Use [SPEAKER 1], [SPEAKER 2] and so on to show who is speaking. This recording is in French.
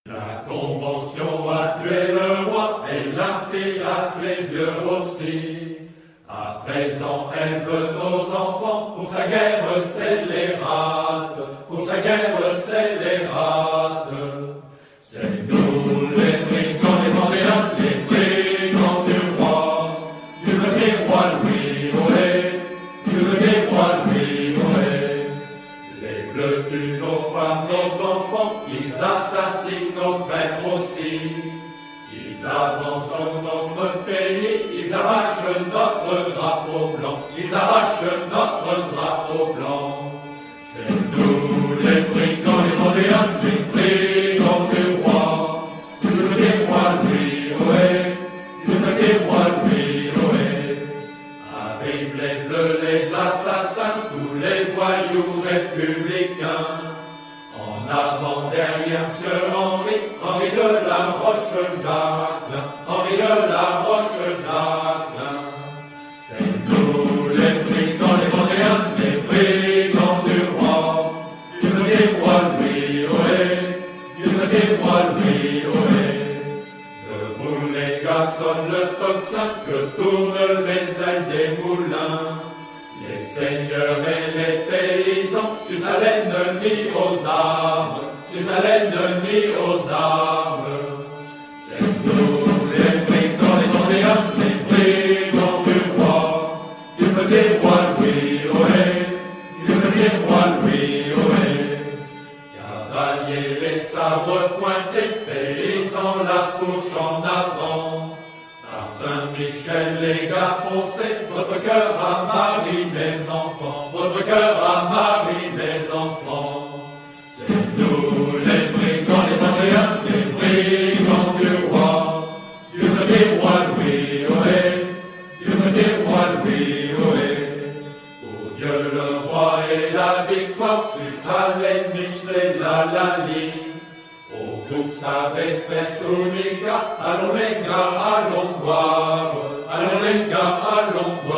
[SPEAKER 1] La Convention a tué le roi et l'Empire a tué Dieu aussi. À présent, elle veut nos enfants pour sa guerre scélérate, pour sa guerre scélérate. C'est nous les brigands, les Vendéens, les brigands du roi, du petit roi Louis, ohé, du petit roi Louis, ohé. Les bleus tuent nos femmes, nos enfants, ils assassinent nos pères aussi. Ils avancent dans notre pays, ils arrachent notre drapeau blanc, ils arrachent notre drapeau blanc. C'est nous les brigands, les Vendéens, les brigands du roi, du petit roi Louis, ohé, du petit roi Louis, ohé. Arrivent les bleus, les assassins, tous les voyous républicains. En avant, derrière, Monsieur Henri, Henri de la Roche-Jacquelin, Henri de la Roche-Jacquelin. C'est nous les brigands, les Vendéens, les brigands du roi, du petit roi Louis, ohé, du petit roi Louis, ohé. Debout les gars, sonne le tocsin, que tournent les ailes des moulins. Les seigneurs et les paysans, sucent à l'ennemi aux armes, sucent à l'ennemi aux armes. C'est nous les brigands, les Vendéens, les brigands du roi, du petit roi Louis, ohé, du petit roi Louis, ohé. Cavaliers, les sabres pointés, paysans, la fourche en avant. Par Saint-Michel, les gars foncés, votre cœur à Marie, mes enfants, votre cœur à Marie, mes enfants. C'est nous les brigands, les Vendéens, les brigands du roi, du petit roi Louis, ohé, du petit roi Louis, ohé. Pour Dieu le roi et la victoire, suce à l'ennemi, c'est la ligne. Au groupe espèce unica, allons les gars, allons boire, allons les gars, allons boire.